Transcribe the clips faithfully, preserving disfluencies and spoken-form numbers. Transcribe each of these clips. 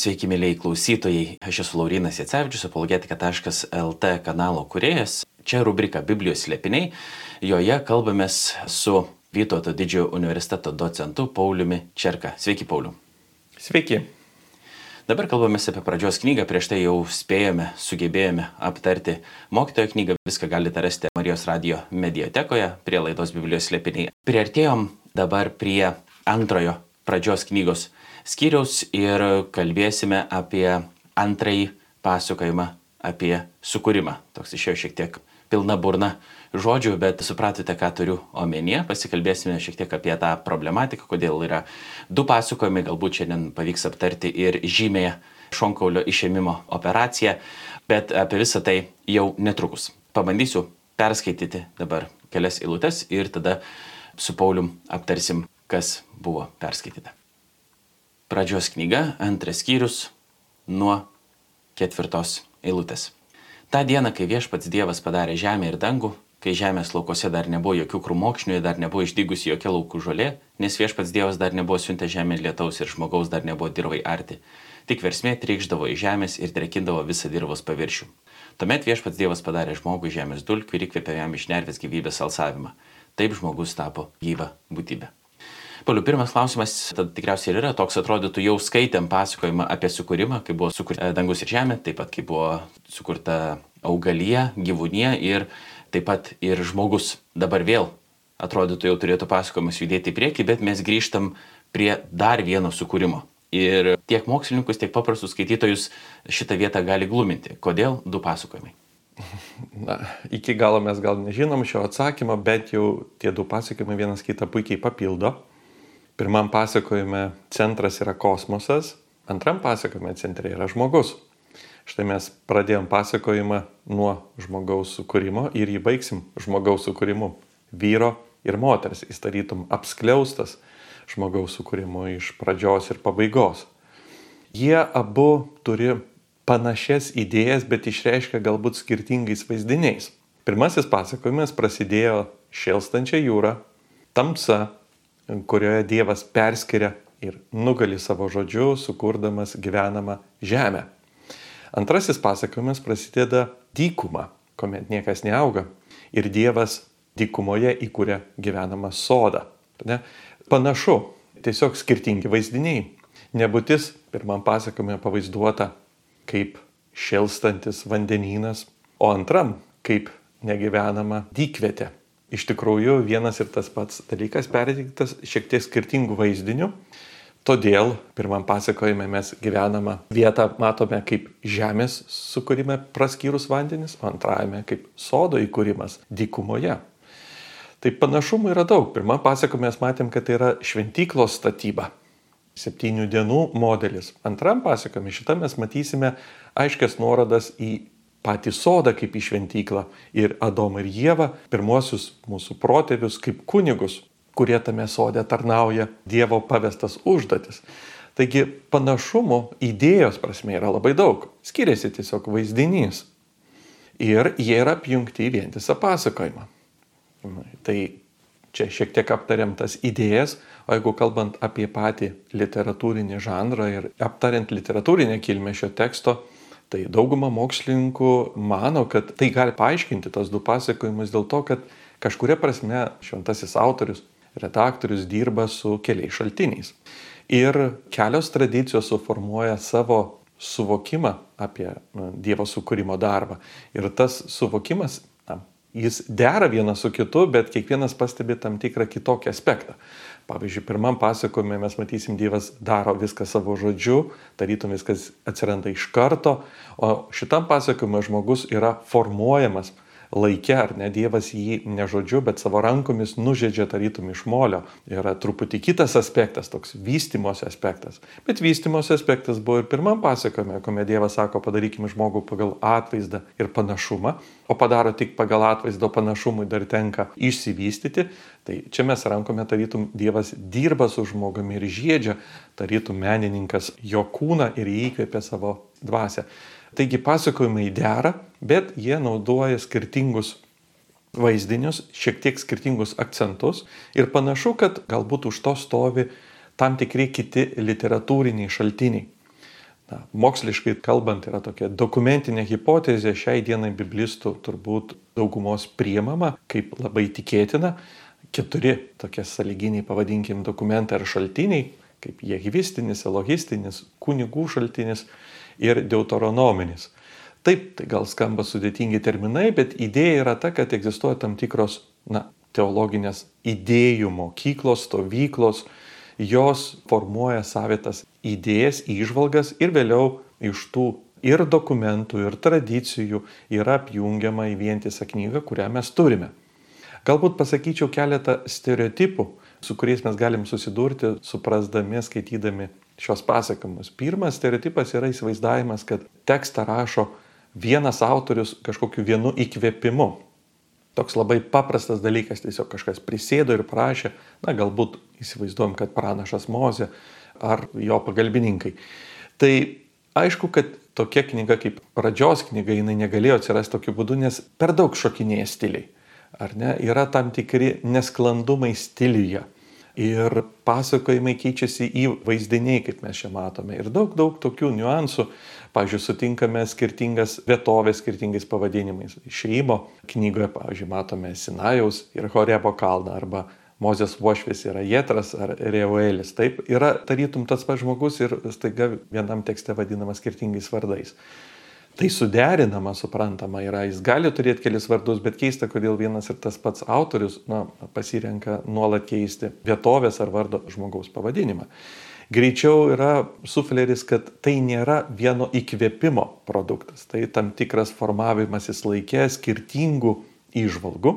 Sveiki, mėlyjei klausytojai. Aš esu Laurynas Jacevičius, apologetika taškas el tė kanalo kūrėjas. Čia rubrika Biblijos slėpiniai. Joje kalbamės su Vytauto didžiojo universiteto docentu Pauliumi Čerka. Sveiki, Pauliu. Sveiki. Dabar kalbamės apie pradžios knygą. Prieš tai jau spėjome, sugebėjome aptarti mokytojo knygą. Viską galite rasti Marijos radijo mediatekoje prie laidos Biblijos slėpiniai. Priartėjom dabar prie antrojo pradžios knygos skyriaus ir kalbėsime apie antrąjį pasakojimą apie sukūrimą. Toks išėjo šiek tiek pilna burna žodžių, bet supratote, ką turiu omenyje. Pasikalbėsime šiek tiek apie tą problematiką, kodėl yra du pasakojimai. Galbūt šiandien pavyks aptarti ir žymėje šonkaulio išėmimo operaciją, bet apie visą tai jau netrukus. Pabandysiu perskaityti dabar kelias eilutes ir tada su Paulium aptarsim, kas buvo perskaityta. Pradžios knyga, antras skyrius, nuo ketvirtos eilutės. Ta diena, kai viešpats Dievas padarė žemę ir dangų, kai žemės laukose dar nebuvo jokių krūmokšnių ir dar nebuvo išdygusi jokia laukų žolė, nes viešpats Dievas dar nebuvo siuntę žemę lietaus ir žmogaus dar nebuvo dirvai arti. Tik versmė trykšdavo į žemės ir drekindavo visą dirvos paviršių. Tuomet viešpats Dievas padarė žmogų žemės dulkių ir įkvėpė jam iš nervės gyvybės alsavimą. Taip žmogus tapo gyva būtybė. Pauliau, pirmas klausimas, tad tikriausiai ir yra toks, atrodytų, jau skaitėm pasakojimą apie sukūrimą, kai buvo sukurta dangus ir žemė, taip pat kai buvo sukurta augalija, gyvūnija ir taip pat ir žmogus. Dabar vėl, atrodytų, jau turėtų pasakojimas judėti į priekį, bet mes grįžtam prie dar vieno sukūrimo. Ir tiek mokslininkus, tiek paprastus skaitytojus šitą vietą gali gluminti. Kodėl du pasakojimai? Na, iki galo mes gal nežinom šio atsakymo, bet jau tie du pasakojimai vienas kitą puikiai papildo. Pirmam pasakojime centras yra kosmosas, antram pasakojime centre yra žmogus. Štai mes pradėjom pasakojimą nuo žmogaus sukūrimo ir jį baigsim žmogaus sukūrimu. Vyro ir moters, jis tarytum apskliaustas žmogaus sukūrimo iš pradžios ir pabaigos. Jie abu turi panašias idėjas, bet išreiškia galbūt skirtingais vaizdiniais. Pirmasis pasakojimas prasidėjo šėlstančia jūra, tamsa, kurioje Dievas perskiria ir nugali savo žodžiu, sukurdamas gyvenamą žemę. Antrasis pasakojimas prasideda dykuma, kuomet niekas neauga, ir Dievas dykumoje įkuria gyvenamą sodą. Ne? Panašu, tiesiog skirtingi vaizdiniai. Nebūtis pirmam pasakojime pavaizduota kaip šėlstantis vandenynas, o antram kaip negyvenama dykvietė. Iš tikrųjų, vienas ir tas pats dalykas perteiktas šiek tiek skirtingų vaizdinių. Todėl pirmam pasakojime mes gyvenamą vietą matome kaip žemės sukūrime praskyrus vandenis, o antrajame kaip sodo įkūrimas dykumoje. Tai panašumų yra daug. Pirmam pasakojime mes matėm, kad tai yra šventyklos statyba. Septynių dienų modelis. Antram pasakojime šitą mes matysime aiškias nuorodas į patį sodą kaip į šventyklą ir Adomą ir Ievą, pirmuosius mūsų protėvius kaip kunigus, kurie tame sode tarnauja Dievo pavestas užduotis. Taigi panašumų idėjos prasme yra labai daug. Skiriasi tiesiog vaizdinys. Ir jie yra apjungti į vientisą pasakojimą. Tai čia šiek tiek aptariam tas idėjas, o jeigu kalbant apie patį literatūrinį žanrą ir aptariant literatūrinę kilmę šio teksto, tai dauguma mokslininkų mano, kad tai gali paaiškinti tos du pasakojimus dėl to, kad kažkuria prasme šventasis autorius, redaktorius dirba su keliais šaltiniais. Ir kelios tradicijos suformuoja savo suvokimą apie Dievo sukūrimo darbą. Ir tas suvokimas, na, jis dera vienas su kitu, bet kiekvienas pastebi tam tikrą kitokį aspektą. Pavyzdžiui, pirmam pasakojime mes matysim, Dievas daro viską savo žodžiu, tarytum viskas atsiranda iš karto, o šitam pasakojime žmogus yra formuojamas laike, ar ne, Dievas jį ne žodžiu, bet savo rankomis nužedžia tarytum iš molio. Yra truputį kitas aspektas, toks vystymosi aspektas. Bet vystymosi aspektas buvo ir pirmam pasakojime, kuomet Dievas sako, padarykime žmogų pagal atvaizdą ir panašumą, o padaro tik pagal atvaizdo panašumui dar tenka išsivystyti. Tai čia mes rankome tarytum Dievas dirba su žmogumi ir žiedžia, tarytum menininkas jo kūną ir įkvėpia savo dvasią. Taigi pasakojimai dera, bet jie naudoja skirtingus vaizdinius, šiek tiek skirtingus akcentus ir panašu, kad galbūt už to stovi tam tikri kiti literatūriniai šaltiniai. na, moksliškai kalbant, yra tokia dokumentinė hipotezė, šiai dienai biblistų turbūt daugumos priimama kaip labai tikėtina. Keturi tokie sąlyginiai, pavadinkim, dokumentai ar šaltiniai, kaip jehvistinis, elohistinis, kunigų šaltinis ir deuteronominis. Taip, tai gal skamba sudėtingi terminai, bet idėja yra ta, kad egzistuoja tam tikros, na, teologinės idėjų mokyklos, stovyklos, jos formuoja savitas idėjas, įžvalgas ir vėliau iš tų ir dokumentų, ir tradicijų yra apjungiama į vientisą knygą, kurią mes turime. Galbūt pasakyčiau keletą stereotipų, su kuriais mes galim susidurti, suprasdami, skaitydami šios pasakojimus. Pirmas stereotipas yra įsivaizdavimas, kad tekstą rašo vienas autorius kažkokiu vienu įkvėpimu. Toks labai paprastas dalykas, tiesiog kažkas prisėdo ir parašė, na galbūt įsivaizduojam, kad pranašas Mozė ar jo pagalbininkai. Tai aišku, kad tokia knyga kaip pradžios knyga, jinai negalėjo atsirasti tokiu būdu, nes per daug šokinėja stiliai. Ar ne? Yra tam tikri nesklandumai stiliuje. Ir pasakojimai keičiasi į vaizdiniai, kaip mes čia matome. Ir daug, daug tokių niuansų. Pavyzdžiui, sutinkame skirtingas vietovės skirtingais pavadinimais. Išėjimo knygoje, pavyzdžiui, matome Sinajaus ir Horebo kalną, arba Mozės uošvis yra Jetras ar Reuelis. Taip, yra tarytum tas pats žmogus ir staiga vienam tekste vadinamas skirtingais vardais. Tai suderinama, suprantama yra, jis gali turėti kelis vardus, bet keista, kodėl vienas ir tas pats autorius, na, pasirenka nuolat keisti vietovės ar vardo žmogaus pavadinimą. Greičiau yra sufleris, kad tai nėra vieno įkvėpimo produktas, tai tam tikras formavimasis laikė skirtingų įžvalgų.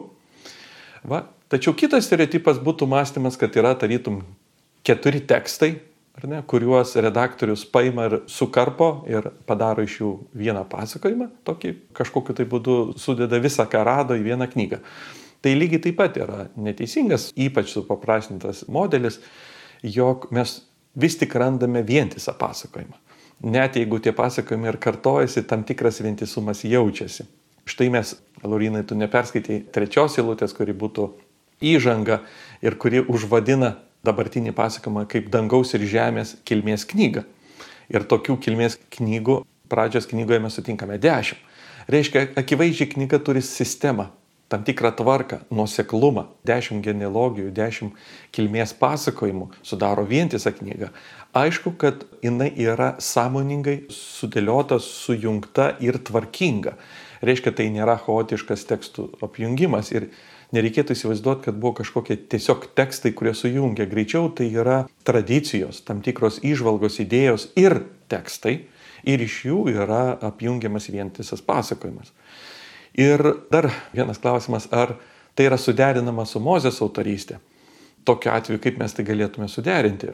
Va. Tačiau kitas stereotipas būtų mąstymas, kad yra tarytum keturi tekstai, ar ne, kuriuos redaktorius paima ir sukarpo ir padaro iš jų vieną pasakojimą, tokį kažkokiu tai būdu sudeda visą, ką rado į vieną knygą. Tai lygiai taip pat yra neteisingas, ypač supaprastintas modelis, jog mes vis tik randame vientisą pasakojimą. Net jeigu tie pasakojimai ir kartojasi, tam tikras vientisumas jaučiasi. Štai mes, Laurinai, tu neperskaitai trečios eilutės, kuri būtų įžanga ir kuri užvadina dabartinį pasakojimą kaip dangaus ir žemės kilmės knygą. Ir tokių kilmės knygų pradžios knygoje mes sutinkame dešimt. Reiškia, akivaizdžiai knyga turi sistemą, tam tikrą tvarką, nuoseklumą, dešimt genealogijų, dešimt kilmės pasakojimų sudaro vientisą knygą. Aišku, kad jinai yra sąmoningai sudėliota, sujungta ir tvarkinga. Reiškia, tai nėra chaotiškas tekstų apjungimas ir nereikėtų įsivaizduoti, kad buvo kažkokie tiesiog tekstai, kurie sujungia. Greičiau tai yra tradicijos, tam tikros įžvalgos, idėjos ir tekstai ir iš jų yra apjungiamas vientisas pasakojimas. Ir dar vienas klausimas, ar tai yra suderinama su Mozės autorystė? Tokiu atveju, kaip mes tai galėtume suderinti?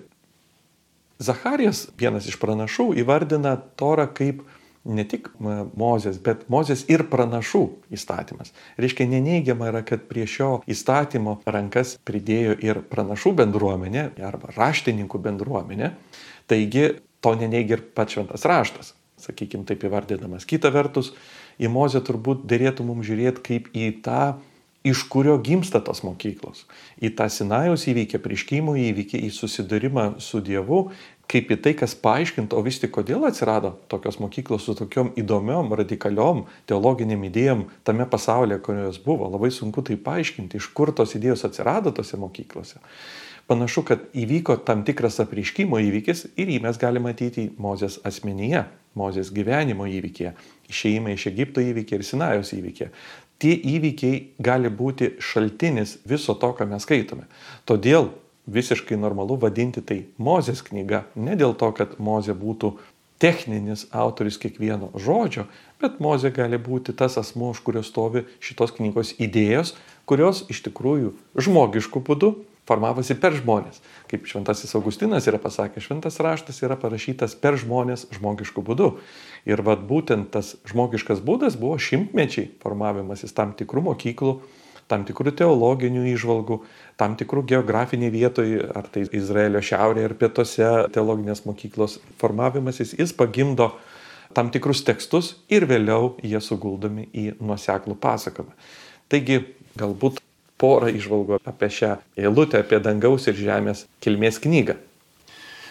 Zacharijas, vienas iš pranašų, įvardina Torą kaip ne tik Mozės, bet Mozės ir pranašų įstatymas. Reiškia, neneigiama yra, kad prie šio įstatymo rankas pridėjo ir pranašų bendruomenė arba raštininkų bendruomenė. Taigi, to neneigia ir pats šventas raštas, sakykime taip įvardinamas. Kita vertus, į Mozę turbūt derėtų mums žiūrėti kaip į tą, iš kurio gimsta tos mokyklos. Į tą Sinajaus įvykį, apreiškimo įvykį, į susidūrimą su Dievu, kaip į tai, kas paaiškinta, o vis tik kodėl atsirado tokios mokyklos su tokiom įdomiom, radikaliom teologiniam idėjom tame pasaulyje, kurios buvo. Labai sunku tai paaiškinti, iš kur tos idėjos atsirado tose mokyklose. Panašu, kad įvyko tam tikras apreiškimo įvykis ir jį mes galime matyti Mozės asmenyje, Mozės gyvenimo įvykyje, išėjimai iš Egipto įvykiai ir Sinajaus įvykiai. Tie įvykiai gali būti šaltinis viso to, ką mes skaitome. Todėl visiškai normalu vadinti tai Mozės knyga, ne dėl to, kad Mozė būtų techninis autorius kiekvieno žodžio, bet Mozė gali būti tas asmuo, už kurio stovi šitos knygos idėjos, kurios iš tikrųjų žmogiškų būdų formavosi per žmonės. Kaip šventasis Augustinas yra pasakęs, šventas raštas yra parašytas per žmonės žmogiškų būdų. Ir vat būtent tas žmogiškas būdas buvo šimtmečiai formavimasis tam tikrų mokyklų, tam tikrų teologinių įžvalgų, tam tikrų geografiniai vietoj, ar tai Izraelio šiaurėje ir pietuose teologinės mokyklos formavimasis, jis pagimdo tam tikrus tekstus ir vėliau jie suguldomi į nuoseklų pasakojimą. Taigi, galbūt porą įžvalgų apie šią eilutę, apie dangaus ir žemės kilmės knygą.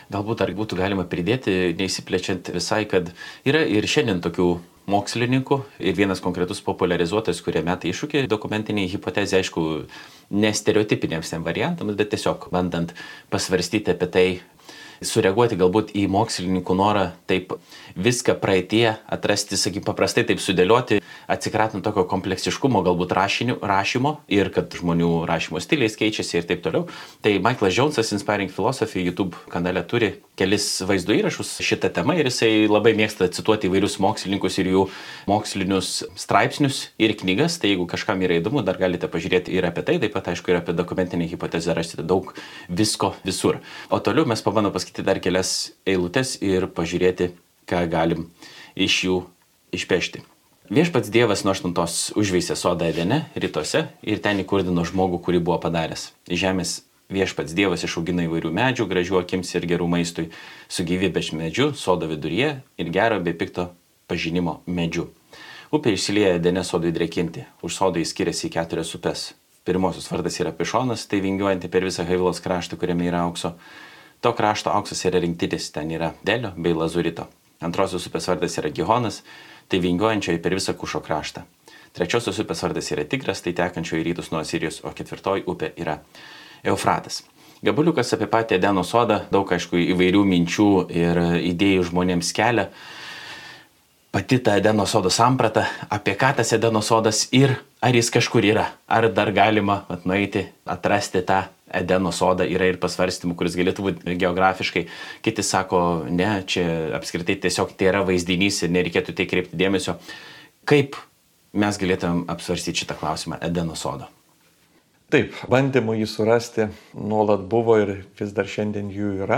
Galbūt dar būtų galima pridėti, neįsiplečiant visai, kad yra ir šiandien tokių mokslininkų ir vienas konkretus popularizuotojas, kurie meta iššūkį dokumentiniai hipotezė, aišku, ne stereotipiniams tiem variantams, bet tiesiog bandant pasvarstyti apie tai, sureaguoti galbūt į mokslininkų norą taip viską praeitie atrasti, sakykim, paprastai taip sudėlioti, atsikratant tokio kompleksiškumo galbūt rašinių, rašymo ir kad žmonių rašymo stiliais keičiasi ir taip toliau. Tai Michaelas Jonesas Inspiring Philosophy YouTube kanale turi kelis vaizdo įrašus šitą temą ir jisai labai mėgsta cituoti įvairius mokslininkus ir jų mokslinius straipsnius ir knygas. Tai jeigu kažkam yra įdomu, dar galite pažiūrėti ir apie tai, taip pat aišku ir apie dokumentinę hipotezę rasite daug visko visur. O toliau mes pabandome pasakyti dar kelias eilutes ir pažiūrėti, ką galim iš jų išpešti. Viešpats Dievas nuo aštuntos užveisė sodą Edene rytuose ir ten įkurdino žmogų, kurį buvo padaręs. Iš žemės viešpats Dievas išaugino įvairių medžių, gražių akims ir gerų maistui, su gyvybės medžiu, sodo viduryje ir gero bei pikto pažinimo medžiu. Upė išsilieja Edene sodui drėkinti. Už sodo jis skiriasi į keturias upes. Pirmosios vardas yra Pišonas, tai vingiuojanti per visą Haivilos kraštą, kuriame yra aukso. To krašto auksas yra rinktinis, ten yra Delio bei Lazurito. Antrosios upės vardas yra Gihonas, tai vingiuojančioji per visą Kušo kraštą. Trečiosios upės vardas yra Tigras, tai tekančioji į rytus nuo Asirijos, o ketvirtoji upė yra Eufratas. Gabaliukas apie patį Edeno sodą, daug aišku įvairių minčių ir idėjų žmonėms kelia. Pati ta Edeno sodo samprata, apie ką tas Edeno sodas ir ar jis kažkur yra, ar dar galima nueiti, atrasti tą Edeno sodą, yra ir pasvarstymų, kuris galėtų būti geografiškai. Kiti sako, ne, čia apskritai tiesiog tai yra vaizdinys ir nereikėtų tai kreipti dėmesio. Kaip mes galėtumėm apsvarstyti šitą klausimą Edeno sodo? Taip, bandymų jį surasti nuolat buvo ir vis dar šiandien jų yra.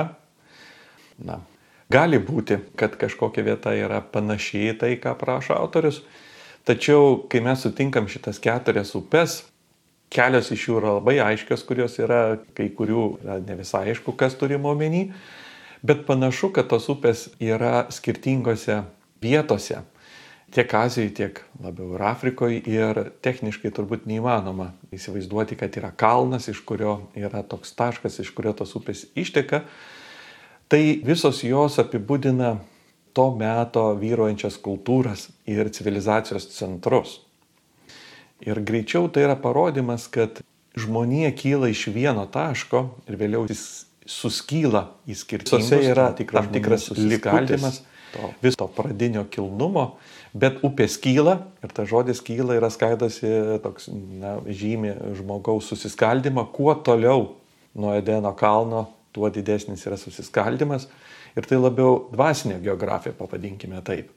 Na, gali būti, kad kažkokia vieta yra panašiai į tai, ką prašo autorius. Tačiau, kai mes sutinkam šitas keturias upes, kelios iš jų yra labai aiškios, kurios yra, kai kurių yra ne visai aišku, kas turima omeny, bet panašu, kad tos upės yra skirtingose vietose, tiek Azijoje, tiek labiau ir Afrikoje, ir techniškai turbūt neįmanoma įsivaizduoti, kad yra kalnas, iš kurio yra toks taškas, iš kurio tos upės išteka. Tai visos jos apibūdina to meto vyruojančias kultūras ir civilizacijos centrus. Ir greičiau tai yra parodimas, kad žmonija kyla iš vieno taško ir vėliau jis suskyla į skirtingus. Visose yra tam tikras likutis to viso pradinio kilnumo, bet upė skyla ir ta žodis kyla yra skaidosi toks, na, žymi žmogaus susiskaldimą. Kuo toliau nuo Edeno kalno, tuo didesnis yra susiskaldimas. Ir tai labiau dvasinė geografija, pavadinkime taip.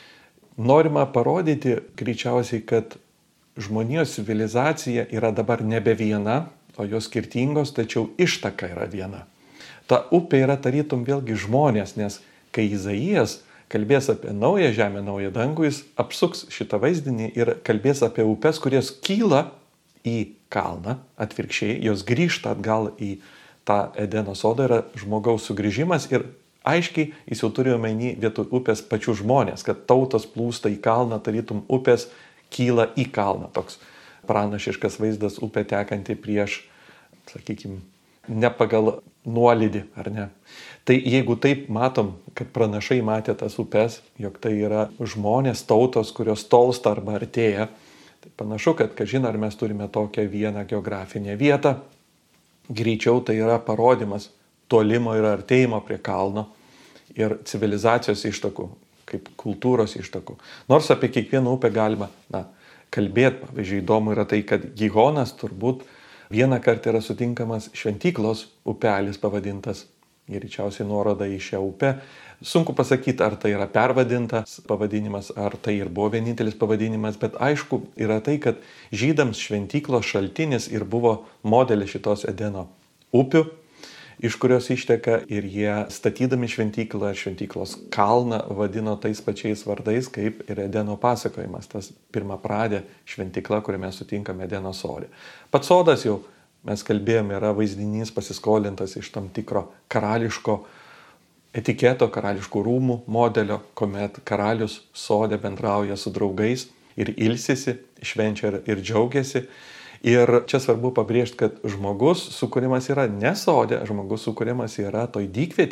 Norima parodyti greičiausiai, kad žmonijos civilizacija yra dabar nebe viena, o jos skirtingos, tačiau ištaka yra viena. Ta upė yra tarytum vėlgi žmonės, nes kai Izaijas kalbės apie naują žemę, naują dangų, jis apsuks šitą vaizdinį ir kalbės apie upes, kurios kyla į kalną, atvirkščiai, jos grįžta atgal į tą Edeno sodą, yra žmogaus sugrįžimas ir aiškiai jis jau turi omeny vietoj upės pačių žmonės, kad tautos plūsta į kalną, tarytum upės kyla į kalną. Toks pranašiškas vaizdas, upė tekanti prieš, sakykime, ne pagal nuolydį, ar ne. Tai jeigu taip matom, kad pranašai matė tas upes, jog tai yra žmonės, tautos, kurios tolsta arba artėja, tai panašu, kad, kažin, ar mes turime tokią vieną geografinę vietą, greičiau tai yra parodimas tolimo ir artėjimo prie kalno ir civilizacijos ištakų, kaip kultūros ištakų. Nors apie kiekvieną upę galima, na, kalbėti. Pavyzdžiui, įdomu yra tai, kad Gihonas turbūt vieną kartą yra sutinkamas šventyklos upelis pavadintas, greičiausiai nuoroda į šią upę. Sunku pasakyti, ar tai yra pervadintas pavadinimas, ar tai ir buvo vienintelis pavadinimas, bet aišku yra tai, kad žydams šventyklos šaltinis ir buvo modelis šitos Edeno upių, iš kurios išteka, ir jie statydami šventyklą, šventyklos kalną vadino tais pačiais vardais, kaip ir Edeno pasakojimas, tas pirma pradė šventykla, kurią mes sutinkame Edeno sode. Pats sodas jau, mes kalbėjome, yra vaizdinys pasiskolintas iš tam tikro karališko etiketo, karališkų rūmų modelio, kuomet karalius sode bendrauja su draugais ir ilsisi, švenčia ir, ir džiaugiasi. Ir čia svarbu pabrėžti, kad žmogus sukūrimas yra ne sode, žmogus sukūrimas yra toj dykvietėj,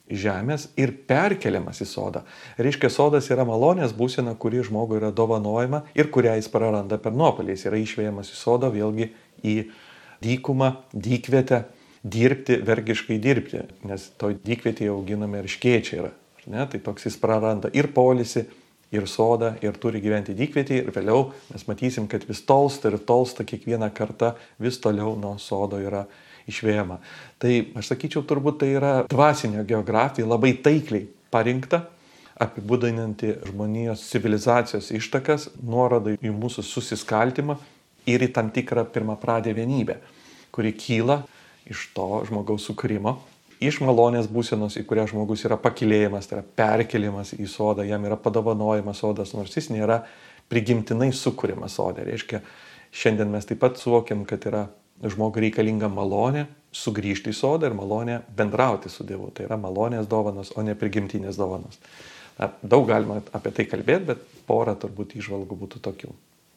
žemės ir perkeliamas į sodą. Reiškia, sodas yra malonės būsena, kuri žmogui yra dovanojama ir kurią jis praranda per nuopelį. Jis yra išvejamas į sodą, vėlgi į dykumą, dykvietę, dirbti, vergiškai dirbti, nes toj dykvietėje auginami erškėčiai yra. Ne? Tai toks jis praranda ir poilsį, ir sodą, ir turi gyventi dykvietėje, ir vėliau mes matysim, kad vis tolsta ir tolsta kiekvieną kartą, vis toliau nuo sodo yra išvėjama. Tai aš sakyčiau, turbūt tai yra dvasinė geografija, labai taikliai parinkta, apibūdinanti žmonijos civilizacijos ištakas, nuoroda į mūsų susiskaltimą ir į tam tikrą pirmapradę vienybę, kuri kyla iš to žmogaus sukūrimo, iš malonės būsenos, į kurią žmogus yra pakilėjimas, tai yra perkelimas į sodą, jam yra padovanojimas sodas, nors jis nėra prigimtinai sukūrimas sodė. Reiškia, šiandien mes taip pat suvokiam, kad yra žmogui reikalinga malonė sugrįžti į sodą ir malonė bendrauti su Dievu. Tai yra malonės dovanos, o ne prigimtinės dovanos. Na, daug galima apie tai kalbėti, bet porą turbūt įžvalgų būtų tokių.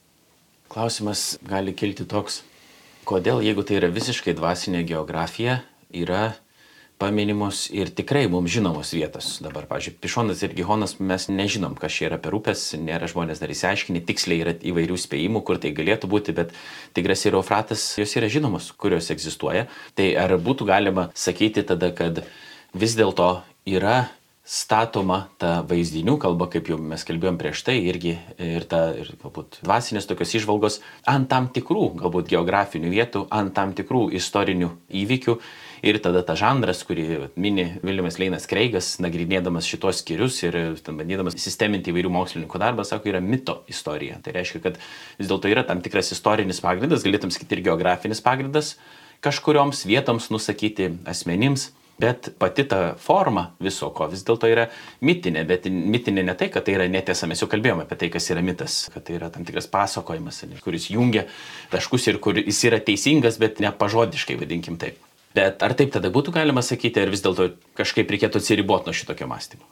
Klausimas gali kilti toks, kodėl, jeigu tai yra visiškai dvasinė geografija, yra paminimos ir tikrai mums žinomos vietos. Dabar, pavyzdžiui, Pišonas ir Gihonas, mes nežinom, kas čia yra per upės, nėra žmonės dar įsiaiškinę, tiksliai yra įvairių spėjimų, kur tai galėtų būti, bet Tigras ir Eufratas, jos yra žinomos, kurios egzistuoja. Tai ar būtų galima sakyti tada, kad vis dėlto yra statoma ta vaizdinių kalba, kaip jau mes kalbėjom prieš tai, irgi ir ta, ir galbūt dvasinės tokios įžvalgos ant tam tikrų, galbūt geografinių vietų, ant tam tikrų istorinių įvykių. Ir tada ta žanras, kurį mini Viljamas Leinas Kreigas, nagrinėdamas šitos skyrius ir bandydamas sisteminti įvairių mokslininkų darbą, sako, yra mito istorija. Tai reiškia, kad vis dėlto yra tam tikras istorinis pagrindas, galėtum sakyti ir geografinis pagrindas, kažkurioms vietoms nusakyti asmenims, bet pati ta forma viso ko vis dėlto yra mitinė, bet mitinė ne tai, kad tai yra netiesa, mes jau kalbėjome apie tai, kas yra mitas, kad tai yra tam tikras pasakojimas, kuris jungia taškus ir kur jis yra teisingas, bet ne pažodiškai, vadinkim taip. Bet ar taip tada būtų galima sakyti, ar vis dėlto kažkaip reikėtų atsiriboti nuo šitokio mąstymo?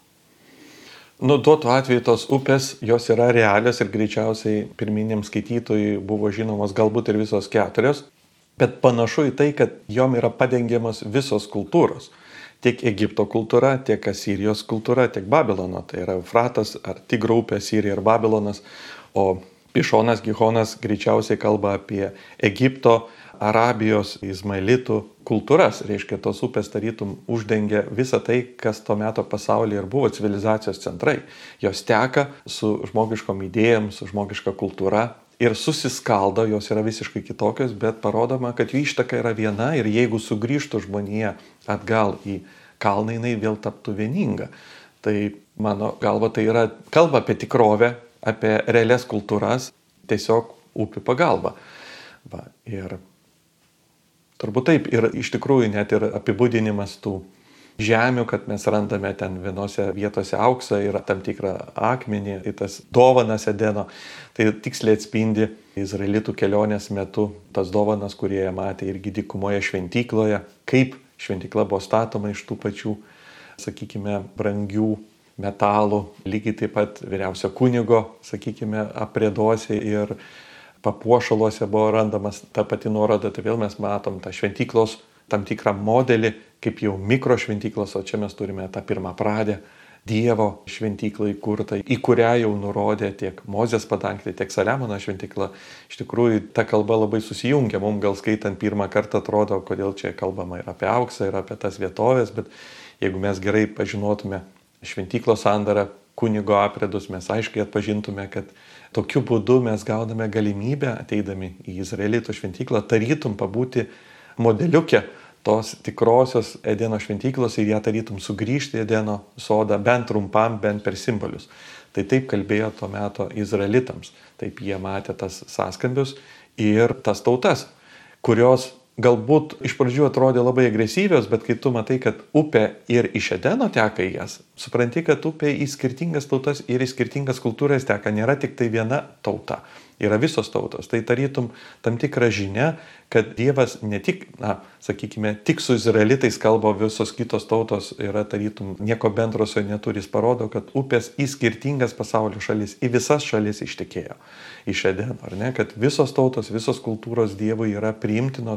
Nu, duotų atveju tos upės, jos yra realios ir greičiausiai pirminiam skaitytojui buvo žinomos galbūt ir visos keturios, bet panašu į tai, kad jom yra padengiamas visos kultūros. Tiek Egipto kultūra, tiek Asirijos kultūra, tiek Babilono. Tai yra Eufratas ar Tigro upė, Asirija ir Babilonas. O Pišonas, Gihonas greičiausiai kalba apie Egipto, Arabijos, Izmaelitų kultūras. Reiškia, tos upės tarytum uždengia visą tai, kas to meto pasaulyje ir buvo civilizacijos centrai. Jos teka su žmogiškom idėjom, su žmogiška kultūra ir susiskaldo, jos yra visiškai kitokios, bet parodoma, kad jų ištaka yra viena ir jeigu sugrįžtų žmonija atgal į kalną, jinai vėl taptų vieninga. Tai mano galva tai yra kalba apie tikrovę, apie realias kultūras, tiesiog upių pagalba. Va, ir turbūt taip, ir iš tikrųjų net ir apibūdinimas tų žemių, kad mes randame ten vienose vietose auksą ir tam tikrą akmenį, į tas dovanas Edeno, tai tiksliai atspindi izraelitų kelionės metu tas dovanas, kurie jie matė irgi dykumoje šventykloje, kaip šventykla buvo statoma iš tų pačių, sakykime, brangių metalų, lygiai taip pat vyriausio kunigo, sakykime, aprėduose ir papuošaluose buvo randamas ta pati nuoroda, tai vėl mes matom tą šventyklos tam tikrą modelį, kaip jau mikro šventyklos, o čia mes turime tą pirmą pradę Dievo šventyklą įkurtą, į kurią jau nurodė tiek Mozės padangtė, tiek Saliamono šventykla. Iš tikrųjų, ta kalba labai susijungia, mums gal skaitant pirmą kartą atrodo, kodėl čia kalbama ir apie auksą, ir apie tas vietovės, bet jeigu mes gerai pažinotume šventyklos sandarą, kunigo aprėdus, mes aiškiai atpažintume, kad tokiu būdu mes gauname galimybę, ateidami į Izraelito šventyklą, tarytum pabūti modeliuke tos tikrosios Edeno šventyklos ir ją tarytum sugrįžti į Edeno sodą bent trumpam, bent per simbolius. Tai taip kalbėjo tuo metu izraelitams. Taip jie matė tas sąskambius ir tas tautas, kurios galbūt iš pradžių atrodė labai agresyvios, bet kai tu matai, kad upė ir iš Edeno teka į jas, supranti, kad upė į skirtingas tautas ir į skirtingas kultūras teka, nėra tik tai viena tauta, yra visos tautos. Tai tarytum tam tikra žinia, kad Dievas ne tik, na, sakykime, tik su izraelitais kalba, visos kitos tautos yra tarytum nieko bendro su juo neturi. Jis parodo, kad upės į skirtingas pasaulio šalis, į visas šalis ištekėjo iš Edeno, ar ne? Kad visos tautos, visos kultūros Dievui yra priimtinos,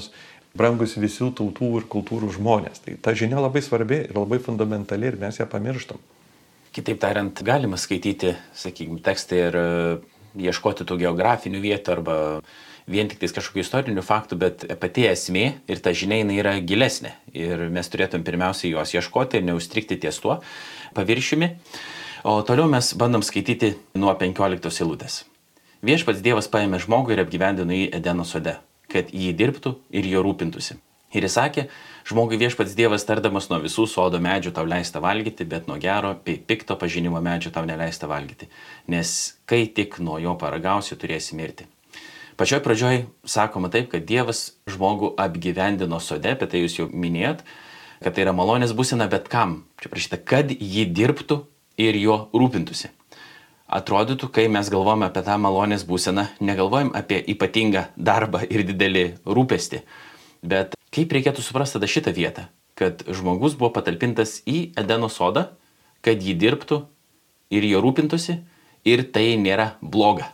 brangus visų tautų ir kultūrų žmonės. Tai ta žinia labai svarbi ir labai fundamentali ir mes ją pamirštam. Kitaip tariant, galima skaityti, sakykime, tekstą ir ieškoti tų geografinių vietų arba vien tik tais kažkokių istorinių faktų, bet pati esmė ir ta žinia jinai yra gilesnė. Ir mes turėtum pirmiausiai juos ieškoti ir neustrikti ties tuo paviršiumi. O toliau mes bandom skaityti nuo penkioliktos eilutės. Viešpats Dievas paėmė žmogų ir apgyvendino jį Edeno sode, kad jį dirbtų ir jo rūpintųsi. Ir jis sakė, žmogui Viešpats Dievas tardamas nuo visų sodo medžių tau leista valgyti, bet nuo gero bei pikto pažinimo medžių tau neleista valgyti, nes kai tik nuo jo paragausi, turėsi mirti. Pačioj pradžioj sakoma taip, kad Dievas žmogų apgyvendino sode, apie tai jūs jau minėjot, kad tai yra malonės būsena, bet kam? Čia prašyta, kad jį dirbtų ir jo rūpintųsi. Atrodytų, kai mes galvojame apie tą malonės būseną, negalvojam apie ypatingą darbą ir didelį rūpestį. Bet kaip reikėtų suprasti tada šitą vietą, kad žmogus buvo patalpintas į Edeno sodą, kad jį dirbtų ir jo rūpintųsi, ir tai nėra bloga.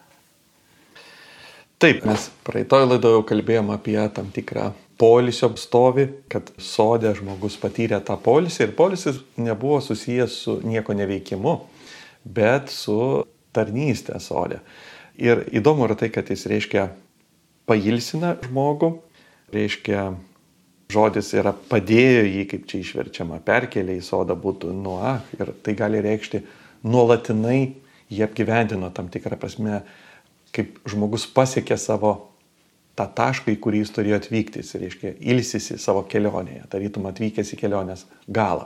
Taip, mes praeitoj laidoje jau kalbėjom apie tam tikrą poilsio stovį, kad sode žmogus patyrė tą poilsį ir poilsis nebuvo susijęs su nieko neveikimu, bet su tarnystė sode. Ir įdomu yra tai, kad jis reiškia pailsina žmogų, reiškia žodis yra padėjo jį, kaip čia išverčiama, perkelė į sodą būtų nuach ir tai gali reikšti nuolatinai jį apgyvendino tam tikrą prasme, kaip žmogus pasiekė savo tą tašką, į kurį jis turėjo atvykti, jis reiškia ilsisi savo kelionėje, tarytum atvykęs į kelionės galą.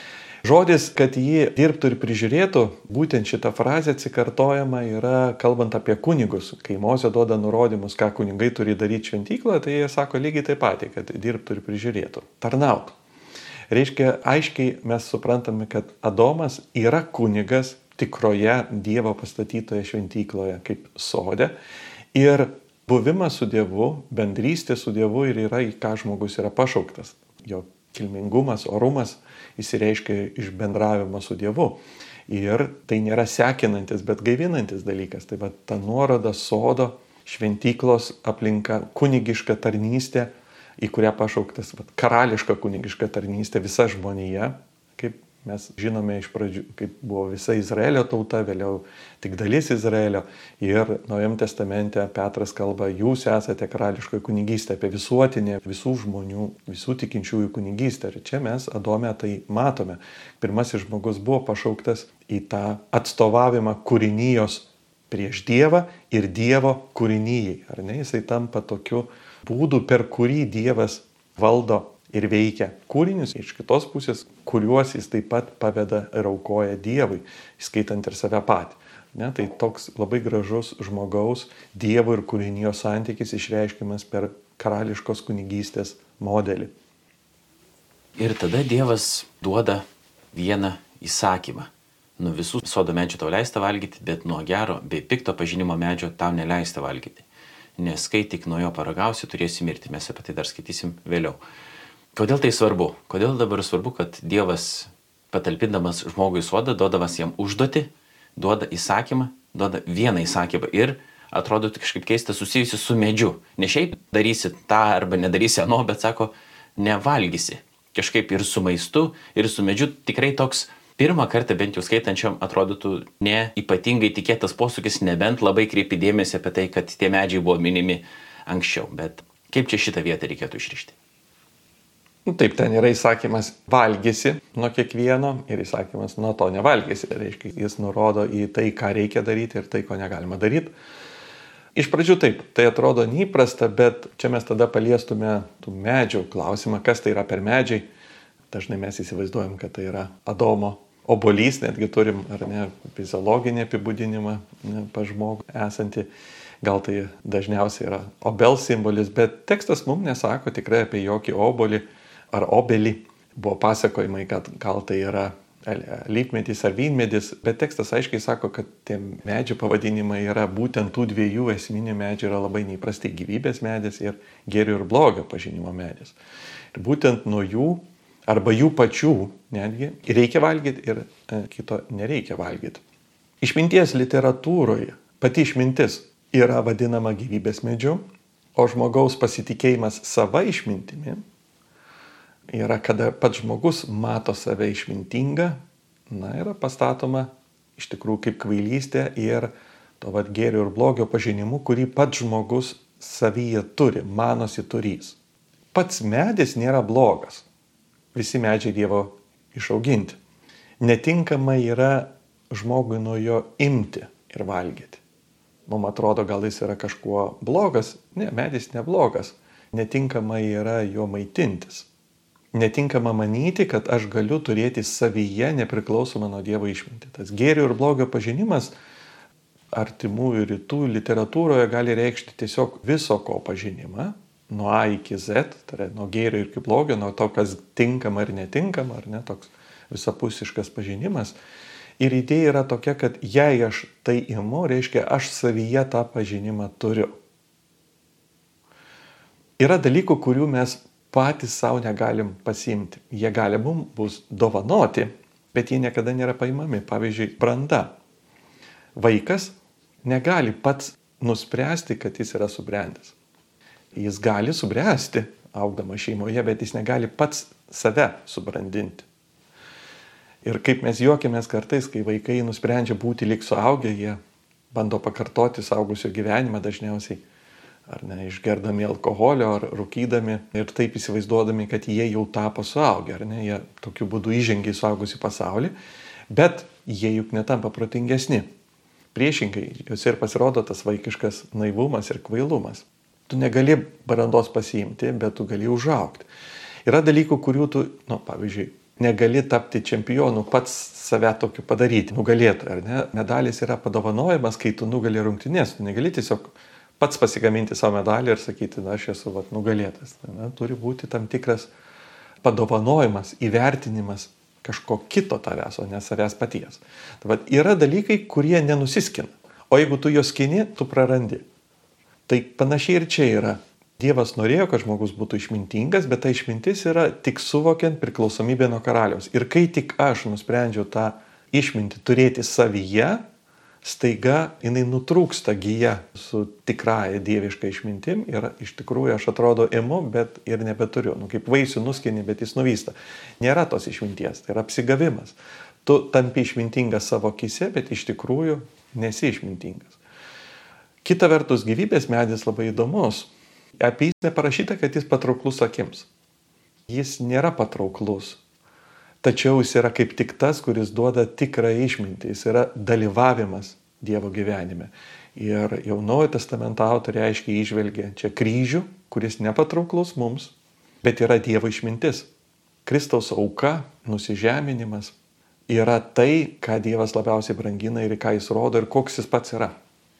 Žodis, kad jį dirbtų ir prižiūrėtų, būtent šita frazė atsikartojama yra kalbant apie kunigus. Kai Mozė duoda nurodymus, ką kunigai turi daryti šventykloje, tai jie sako lygiai taip pat, kad dirbtų ir prižiūrėtų, tarnautų. Reiškia, aiškiai mes suprantame, kad Adomas yra kunigas tikroje Dievo pastatytoje šventykloje kaip sode ir buvimas su Dievu, bendrystė su Dievu ir yra į ką žmogus yra pašauktas. Jo kilmingumas, orumas įsireiškia iš bendravimo su Dievu. Ir tai nėra sekinantis, bet gaivinantis dalykas. Tai va ta nuoroda sodo, šventyklos aplinka, kunigiška tarnystė, į kurią pašauktas va, karališka kunigiška tarnystė, visa žmonija, kaip mes žinome iš pradžių, kaip buvo visa Izraelio tauta, vėliau tik dalis Izraelio. Ir Naujam testamente Petras kalba, jūs esate karališkoji kunigystė, apie visuotinę visų žmonių, visų tikinčiųjų kunigystę. Ir čia mes Adome tai matome. Pirmasis žmogus buvo pašauktas į tą atstovavimą kūrinijos prieš Dievą ir Dievo kūrinijai. Ar ne? Jisai tampa tokiu būdu, per kurį Dievas valdo ir veikia kūrinius, iš kitos pusės, kuriuos jis taip pat paveda ir aukoja Dievui, įskaitant ir save patį. Ne? Tai toks labai gražus žmogaus, Dievo ir kūrinijos santykis išreiškiamas per karališkos kunigystės modelį. Ir tada Dievas duoda vieną įsakymą. Nuo visų sodo medžių tau leista valgyti, bet nuo gero bei pikto pažinimo medžio tau neleista valgyti. Nes kai tik nuo jo paragausi, turėsi mirti. Mes apie tai dar skaitysim vėliau. Kodėl tai svarbu? Kodėl dabar svarbu, kad Dievas patalpindamas žmogui sodą, duodamas jam užduotį, duoda įsakymą, duoda vieną įsakymą ir atrodo kažkaip keista susijusi su medžiu. Ne šiaip darysi tą arba nedarysi ano, bet sako, nevalgysi. Kažkaip ir su maistu, ir su medžiu tikrai toks pirmą kartą bent jau skaitančiam atrodytų ne ypatingai tikėtas posūkis, nebent labai kreipi dėmesį apie tai, kad tie medžiai buvo minimi anksčiau. Bet kaip čia šitą vietą reikėtų išrišti? Nu, taip, ten yra įsakymas valgysi nuo kiekvieno ir įsakymas nuo to nevalgysi. Reiškia, jis nurodo į tai, ką reikia daryti ir tai, ko negalima daryti. Iš pradžių taip, tai atrodo neįprasta, bet čia mes tada paliestume tų medžių klausimą, kas tai yra per medžiai. Dažnai mes įsivaizduojam, kad tai yra Adomo obuolys, netgi turim, ar ne, fiziologinį apibūdinimą ne, pa žmogų esantį. Gal tai dažniausiai yra obels simbolis, bet tekstas mums nesako tikrai apie jokį obuolį ar obelį. Buvo pasakojimai, kad gal tai yra lypmedis ar vynmedis, bet tekstas aiškiai sako, kad tie medžių pavadinimai yra būtent tų dviejų esminių medžių yra labai neįprastai gyvybės medis ir gėrio ir blogio pažinimo medis. Ir būtent nuo jų arba jų pačių netgi reikia valgyti ir e, kito nereikia valgyti. Išminties literatūroje pati išmintis yra vadinama gyvybės medžiu, O žmogaus pasitikėjimas sava išmintimi yra, kada pats žmogus mato save išmintingą, na, yra pastatoma iš tikrųjų kaip kvailystė ir to vad gėrio ir blogio pažinimu, kurį pats žmogus savyje turi, manosi turys. Pats medis nėra blogas. Visi medžiai Dievo išauginti. Netinkama yra žmogui nuo jo imti ir valgyti. Mums atrodo, gal jis yra kažkuo blogas. Ne, medis neblogas. Netinkama yra jo maitintis. Netinkama manyti, kad aš galiu turėti savyje nepriklausomą nuo Dievo išmintį. Tas gėrio ir blogio pažinimas artimųjų rytų literatūroje gali reikšti tiesiog viso ko pažinimą, nuo A iki Z, tai yra nuo gėrio ir iki blogio, nuo to, kas tinkama ir netinkama, ar ne, toks visapusiškas pažinimas. Ir idėja yra tokia, kad jei aš tai imu, reiškia, aš savyje tą pažinimą turiu. Yra dalykų, kurių mes patys savo negalim pasiimti. Jie gali mums bus dovanoti, bet jie niekada nėra paimami. Pavyzdžiui, branda. Vaikas negali pats nuspręsti, kad jis yra subrendęs. Jis gali subręsti, augdamas šeimoje, bet jis negali pats save subrandinti. Ir kaip mes juokiamės kartais, kai vaikai nusprendžia būti lyg suaugę, jie bando pakartoti suaugusio gyvenimą dažniausiai, ar ne, išgerdami alkoholio, ar rūkydami ir taip įsivaizduodami, kad jie jau tapo suaugę, ar ne, jie tokiu būdu įžengia į suaugusių pasaulį, bet jie juk netampa protingesni. Priešingai, juose ir pasirodo tas vaikiškas naivumas ir kvailumas. Tu negali brandos pasiimti, bet tu gali užaugti. Yra dalykų, kurių tu, nu, pavyzdžiui, negali tapti čempionu pats save tokiu padaryti, nugalėtų, ar ne? Medalis yra padovanojamas, kai tu nugali rungtynės, tu negali tiesiog pats pasigaminti savo medalį ir sakyti, na, aš esu vat, nugalėtas. Na, turi būti tam tikras padovanojimas, įvertinimas kažko kito tavęs, o ne savęs paties. Tai vat, yra dalykai, kurie nenusiskina, o jeigu tu juos skini, tu prarandi. Tai panašiai ir čia yra. Dievas norėjo, kad žmogus būtų išmintingas, bet ta išmintis yra tik suvokiant priklausomybę nuo karaliaus. Ir kai tik aš nusprendžiau tą išmintį turėti savyje, staiga jinai nutrūksta gyja su tikrąja dieviška išmintim ir iš tikrųjų aš atrodo imu, bet ir nebeturiu. Nu, kaip vaisių nuskini, bet jis nuvysta. Nėra tos išminties, tai yra apsigavimas. Tu tampi išmintingas savo akise, bet iš tikrųjų nesi išmintingas. Kita vertus, gyvybės medis labai įdomus. Apie jis neparašyta, kad jis patrauklus akims. Jis nėra patrauklus. Tačiau jis yra kaip tik tas, kuris duoda tikrą išmintį. Jis yra dalyvavimas Dievo gyvenime. Ir jau Naujojo testamento autoriai aiškiai įžvelgia čia kryžių, kuris nepatrauklus mums, bet yra Dievo išmintis. Kristaus auka, nusižeminimas yra tai, ką Dievas labiausiai brangina ir ką jis rodo ir koks jis pats yra.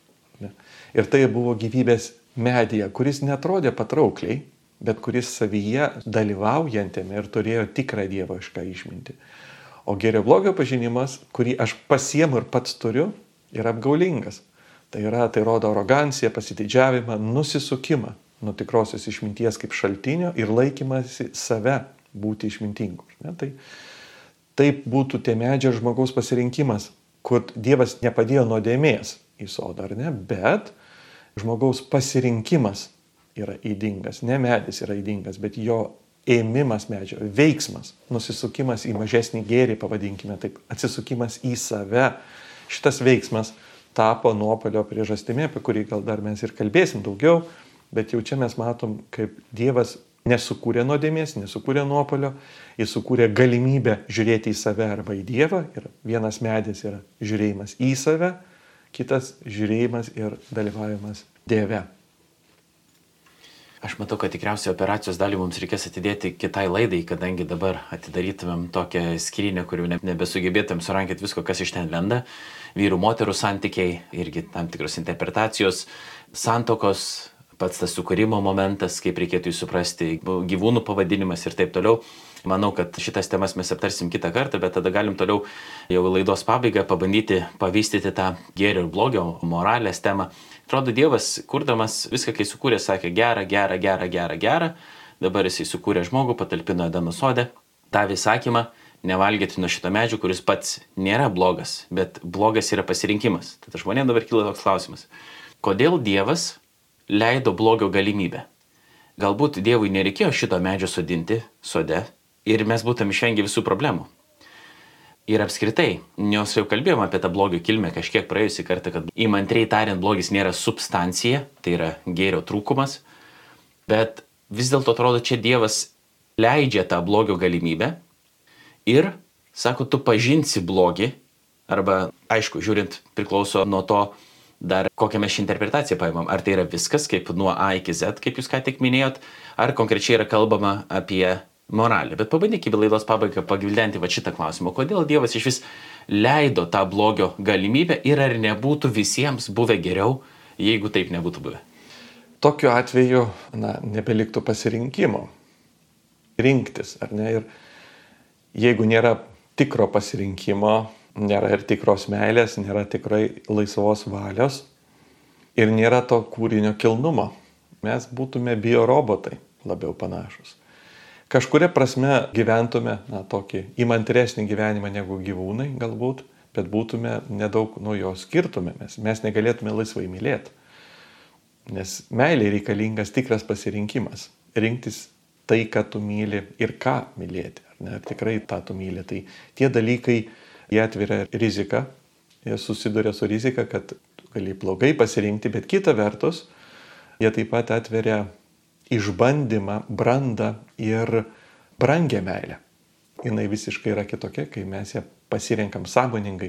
Ir tai buvo gyvybės medija, kuris netrodė patraukliai, bet kuris savyje dalyvaujantėme ir turėjo tikrą dievišką išmintį. O gėrio blogio pažinimas, kurį aš pasiemu ir pats turiu, yra apgaulingas. Tai yra, tai rodo aroganciją, pasididžiavimą, nusisukimą nuo tikrosios išminties kaip šaltinio ir laikymasi save būti išmintingu. Ne? Tai taip būtų tie medžio žmogaus pasirinkimas, kur Dievas nepadėjo nuodėmės į sodą, ar ne, bet žmogaus pasirinkimas yra ydingas, ne medis yra ydingas, bet jo ėmimas medžio, veiksmas, nusisukimas į mažesnį gėrį, pavadinkime taip, atsisukimas į save. Šitas veiksmas tapo nuopuolio priežastimi, apie kurį gal dar mes ir kalbėsim daugiau, bet jau čia mes matom, kaip Dievas nesukūrė nuodėmės, nesukūrė nuopuolio, jis sukūrė galimybę žiūrėti į save arba į Dievą, ir vienas medis yra žiūrėjimas į save, kitas žiūrėjimas ir dalyvavimas Dieve. Aš matau, kad tikriausiai operacijos dalį mums reikės atidėti kitai laidai, kadangi dabar atidarytumėm tokią skrynią, kurių nebesugebėtum surankyti visko, kas iš ten lenda. Vyrų, moterų santykiai, irgi tam tikros interpretacijos, santokos, pats tas sukūrimo momentas, kaip reikėtų jį suprasti, gyvūnų pavadinimas ir taip toliau. Manau, kad šitas temas mes aptarsim kitą kartą, bet tada galim toliau jau laidos pabaigą pabandyti pavystyti tą gėrio ir blogio moralės temą. Atrodo, Dievas, kurdamas viską, kai sukūrė, sakė gera, gera, gera, gera, gera. Dabar jisai sukūrė žmogų, patalpino Edeno sode, davė įsakymą nevalgyti nuo šito medžio, kuris pats nėra blogas, bet blogas yra pasirinkimas. Tad žmonėms dabar kyla toks klausimas. Kodėl Dievas leido blogio galimybę. Galbūt Dievui nereikėjo šito medžio sodinti sode ir mes būtum išvengę visų problemų. Ir apskritai, nes jau kalbėjom apie tą blogio kilmę kažkiek praėjusį kartą, kad įmantriai tariant, blogis nėra substancija, tai yra gėrio trūkumas, bet vis dėlto atrodo, čia Dievas leidžia tą blogio galimybę ir sako, tu pažinsi blogį, arba aišku, žiūrint, priklauso nuo to, dar kokią mes šį interpretaciją paimam. Ar tai yra viskas, kaip nuo A iki Z, kaip jūs ką tik minėjot, ar konkrečiai yra kalbama apie moralę. Bet pabandykime laidos pabaigą pagvildenti va šitą klausimą. Kodėl Dievas iš vis leido tą blogio galimybę ir ar nebūtų visiems buvę geriau, jeigu taip nebūtų buvę? Tokiu atveju, na, nebeliktų pasirinkimo. Rinktis, ar ne? Ir jeigu nėra tikro pasirinkimo, nėra ir tikros meilės, nėra tikrai laisvos valios ir nėra to kūrinio kilnumo, mes būtume biorobotai labiau panašus. Kažkuria prasme gyventume, na, tokį įmantresnį gyvenimą negu gyvūnai galbūt, bet būtume nedaug nuo jo skirtumėmės. Mes negalėtume laisvai mylėti. Nes meilė reikalingas tikras pasirinkimas. Rinktis tai, ką tu myli ir ką mylėti. Ar ne, ar tikrai tą tu myli. Tai tie dalykai, jie atveria riziką, jie susiduria su rizika, kad tu gali blogai pasirinkti, bet kita vertus, jie taip pat atveria išbandymą, brandą ir brangę meilę. Jinai visiškai yra kitokia, kai mes ją pasirenkam sąmoningai.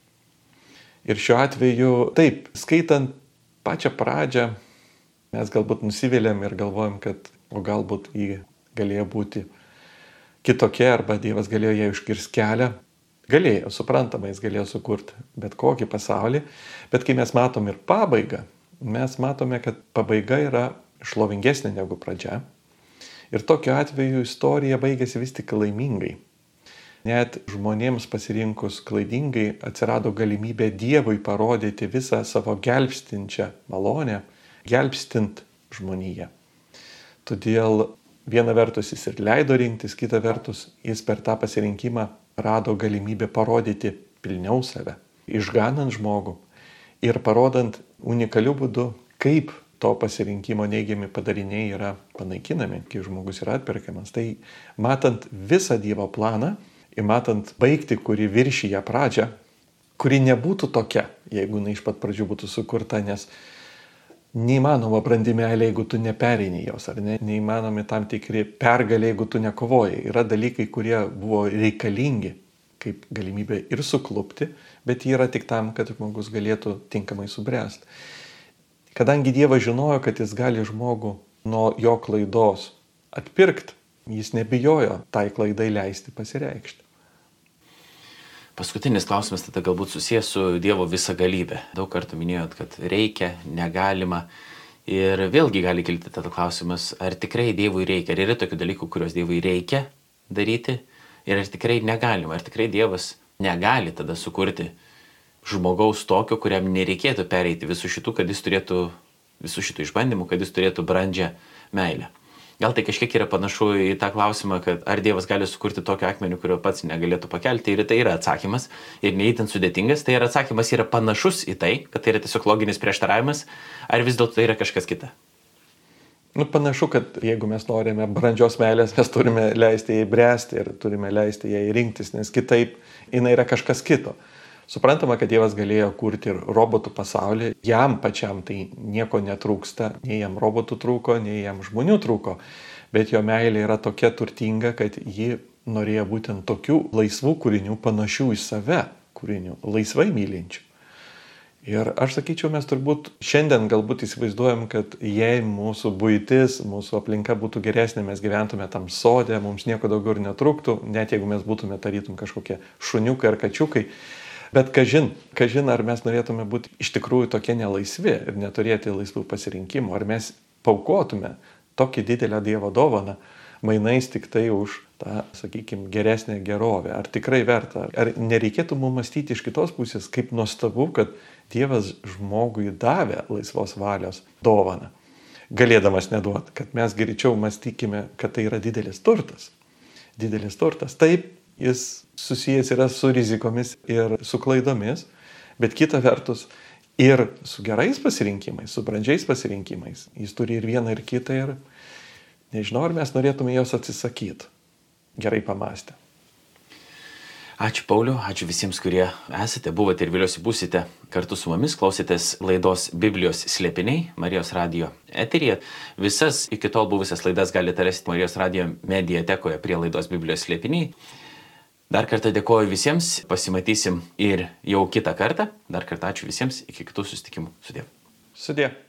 Ir šiuo atveju, taip, skaitant pačią pradžią, mes galbūt nusiviliam ir galvojam, kad o galbūt ji galėjo būti kitokia, arba Dievas galėjo jai užkirsti kelią. Galėjo, suprantama, jis galėjo sukurti bet kokį pasaulį, bet kai mes matom ir pabaigą, mes matome, kad pabaiga yra šlovingesnė negu pradžia. Ir tokiu atveju istorija baigėsi vis tik laimingai. Net žmonėms pasirinkus klaidingai atsirado galimybė Dievui parodyti visą savo gelbstinčią malonę, gelbstint žmoniją. Todėl viena vertus jis ir leido rinktis, kita vertus jis per tą pasirinkimą rado galimybę parodyti pilniau save, išganant žmogų ir parodant unikaliu būdu, kaip to pasirinkimo neigiami padariniai yra panaikinami, kai žmogus yra atperkamas. Tai matant visą Dievo planą ir matant baigtį, kuri viršyja pradžią, kuri nebūtų tokia, jeigu jinai iš pat pradžių būtų sukurta, nes neįmanoma brandi meilė, jeigu tu nepereini jos, ar ne? Neįmanomi tam tikri pergalė, jeigu tu nekovoji. Yra dalykai, kurie buvo reikalingi, kaip galimybė ir suklupti, bet jie yra tik tam, kad žmogus galėtų tinkamai subręsti. Kadangi Dievas žinojo, kad jis gali žmogų nuo jo klaidos atpirkti, jis nebijojo tai klaidai leisti pasireikšti. Paskutinis klausimas tada galbūt susijęs su Dievo visagalybė. Daug kartų minėjot, kad reikia, negalima. Ir vėlgi gali kilti tada klausimas, ar tikrai Dievui reikia, ar yra tokių dalykų, kuriuos Dievui reikia daryti, ir ar tikrai negalima, ar tikrai Dievas negali tada sukurti žmogaus tokio, kuriam nereikėtų pereiti visų šitų, kad jis turėtų visų šitų išbandymų, kad jis turėtų brandžią meilę. Gal tai kažkiek yra panašu į tą klausimą, kad ar Dievas gali sukurti tokio akmenį, kurio pats negalėtų pakelti, ir tai yra atsakymas, ir neįtin sudėtingas, tai yra atsakymas yra panašus į tai, kad tai yra tiesiog loginis prieštaravimas, ar vis dėlto tai yra kažkas kita? Nu, panašu, kad jeigu mes norime brandžios meilės, mes turime leisti jai bręsti ir turime leisti jai rinktis, nes kitaip jinai yra kažkas kito. Suprantama, kad Dievas galėjo kurti ir robotų pasaulį, jam pačiam tai nieko netrūksta, nei jam robotų trūko, nei jam žmonių trūko, bet jo meilė yra tokia turtinga, kad ji norėjo būtent tokių laisvų kūrinių, panašių į save kūrinių, laisvai mylinčių. Ir aš sakyčiau, mes turbūt šiandien galbūt įsivaizduojam, kad jei mūsų buitis, mūsų aplinka būtų geresnė, mes gyventume tam sode, mums nieko daugiau ir netrūktų, net jeigu mes būtume tarytum kažkokie šuniukai ar kačiukai. Bet kažin, kažin, ar mes norėtume būti iš tikrųjų tokie nelaisvi ir neturėti laisvų pasirinkimų, ar mes paukotume tokį didelę Dievo dovaną, mainais tik tai už tą, sakykime, geresnę gerovę. Ar tikrai verta? Ar nereikėtų mums mąstyti iš kitos pusės, kaip nuostabu, kad Dievas žmogui davė laisvos valios dovaną, galėdamas neduoti, kad mes greičiau mąstykime, kad tai yra didelis turtas. Didelis turtas. Taip, jis susijęs yra su rizikomis ir su klaidomis, bet kita vertus, Ir su gerais pasirinkimais, su brandžiais pasirinkimais. Jis turi ir vieną, ir kitą, ir nežinau, ar mes norėtume jos atsisakyti. Gerai pamastę. Ačiū Pauliu, ačiū visiems, kurie esate, buvote ir vėliausiai būsite kartu su mumis, klausėtės laidos Biblijos slėpiniai Marijos radijo eteryje. Visas iki tol buvusias laidas galite rasti Marijos radijo mediatekoje prie laidos Biblijos slėpiniai. Dar kartą dėkoju visiems, pasimatysim ir jau kitą kartą. Dar kartą ačiū visiems, iki kitų susitikimų. Sudie. Sudie.